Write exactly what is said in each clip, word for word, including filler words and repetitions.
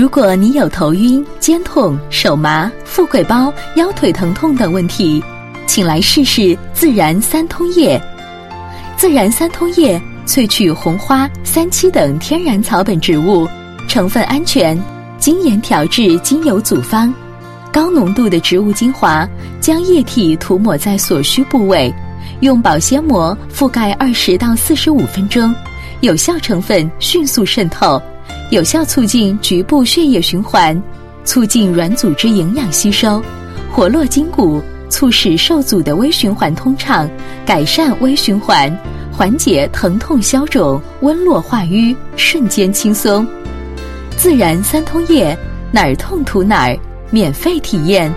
果你有头晕、肩痛、手麻、富贵包、腰腿疼痛等问题，请来试试自然三通液。自然三通液萃取红花、三七等天然草本植物，成分安全，精研调制精油组方，高浓度的植物精华，将液体涂抹在所需部位，用保鲜膜覆盖二十到四十五分钟，有效成分迅速渗透，有效促进局部血液循环，促进软组织营养吸收，活络筋骨，促使受阻的微循环通畅，改善微循环，缓解疼痛消肿，温络化瘀，瞬间轻松。自然三通液，哪儿痛涂哪儿，免费体验。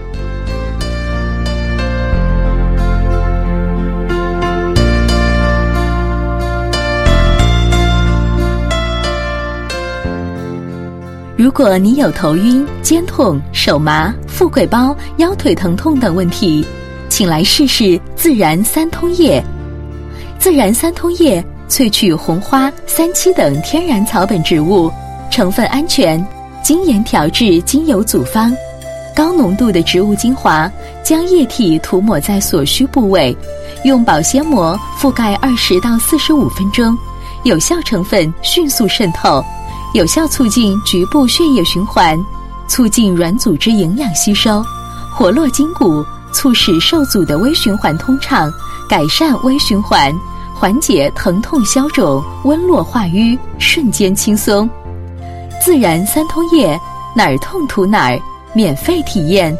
如果你有头晕、肩痛、手麻、富贵包、腰腿疼痛等问题，请来试试自然三通液。自然三通液萃取红花、三七等天然草本植物，成分安全，精研调制精油组方，高浓度的植物精华，将液体涂抹在所需部位，用保鲜膜覆盖二十到四十五分钟，有效成分迅速渗透，有效促进局部血液循环，促进软组织营养吸收，活络筋骨，促使受阻的微循环通畅，改善微循环，缓解疼痛消肿，温络化瘀，瞬间轻松。自然三通液，哪儿痛涂哪儿，免费体验。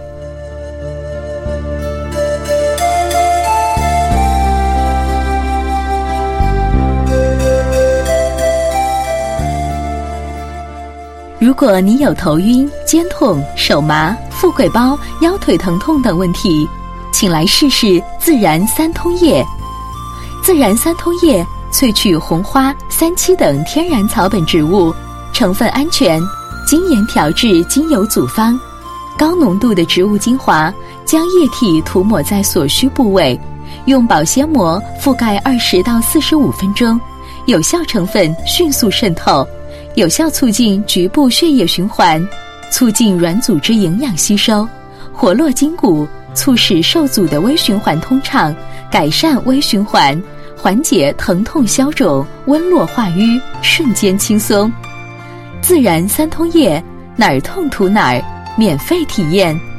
如果你有头晕、肩痛、手麻、富贵包、腰腿疼痛等问题，请来试试自然三通液。自然三通液萃取红花、三七等天然草本植物，成分安全，精研调制精油组方，高浓度的植物精华，将液体涂抹在所需部位，用保鲜膜覆盖二十到四十五分钟，有效成分迅速渗透，有效促进局部血液循环，促进软组织营养吸收，活络筋骨，促使受阻的微循环通畅，改善微循环，缓解疼痛消肿，温络化瘀，瞬间轻松。自然三通液，哪儿痛涂哪儿，免费体验。